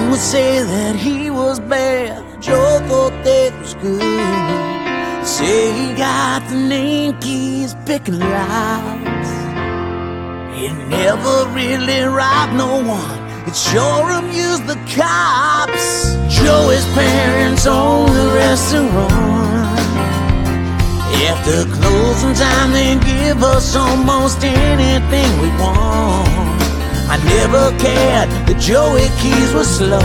would say that he was bad, Joe thought that was good. Say he got the name Keys picking locks. He never really robbed no one, it sure amused the cops. Joey's parents own the restaurant. After closing time, they give us almost anything we want. I never cared that Joey Keys was slow,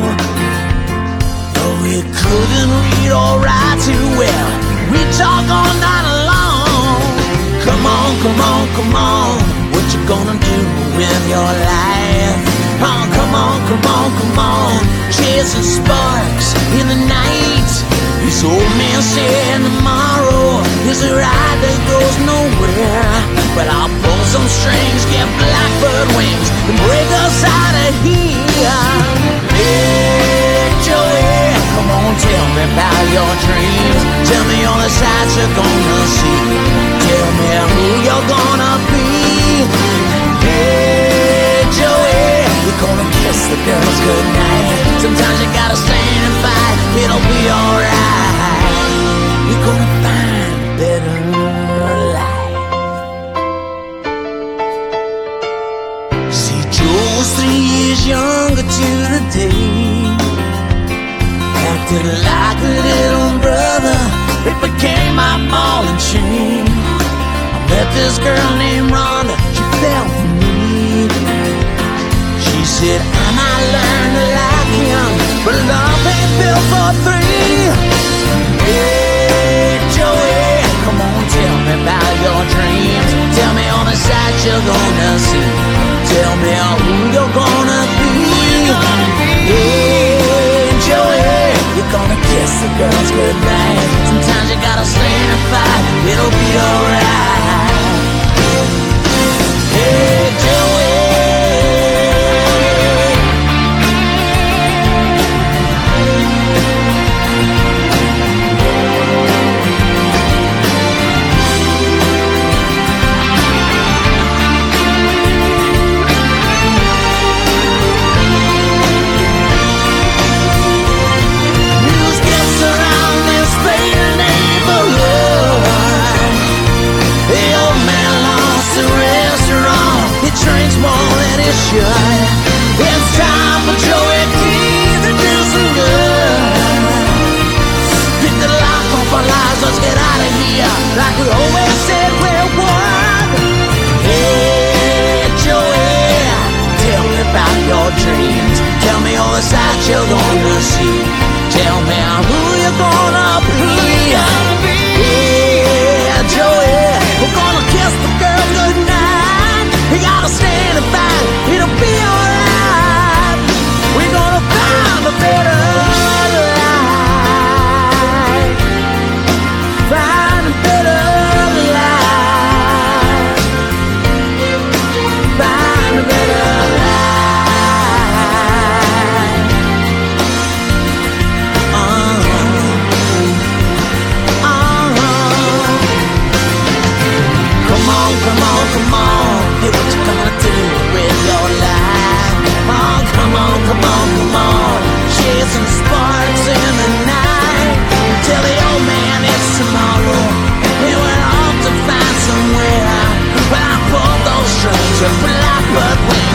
though he couldn't read or write too well. We talk all night long. Come on, come on, come on, what you gonna do with your life? Oh, come on, come on, come on, chasing sparks in the night. This old man said tomorrow is a ride that goes nowhere, but I'll pull some strings, get blackbird wings, and break us out of here. Hey, Joey, come on, tell me about your dreams. Tell me all the sights you're gonna see. Tell me who you're gonna be. Hey, Joey, you're gonna kiss the girls goodnight. Sometimes you gotta stand and fight, it'll be alright. You're gonna find a better life. See, Joe was 3 years younger to the day, acted like a little brother, it became my ball and chain. I met this girl named Rhonda, she fell for me. She said I might learn to like him, but love ain't built for three. Hey, Joey, come on, tell me about your dreams. Tell me all the sights you're gonna see. Tell me who you're gonna be. Hey, Joey, you're gonna kiss the girls goodnight. Sometimes you gotta stand and fight, it'll be alright. Hey, Joey. Drinks more than he should. It's time for Joey Keys to do some good. Pick the lock off our lives, let's get out of here, like we always said we would. Hey, Joey, tell me about your dreams. Tell me all the sights you're gonna see. Tell me who you're gonna be. Yeah, Joey, we're gonna kiss the girl goodnight. You gotta stand and fight, it'll be alright. We're gonna find a better life. Find a better life. Find a better life. Come on, come on, come on. Hey, what you gonna do with your life? Oh, come on, come on, come on. Chasing sparks in the night. Tell the old man it's tomorrow. We went off to find somewhere, but I pulled those strings with blackbird wings.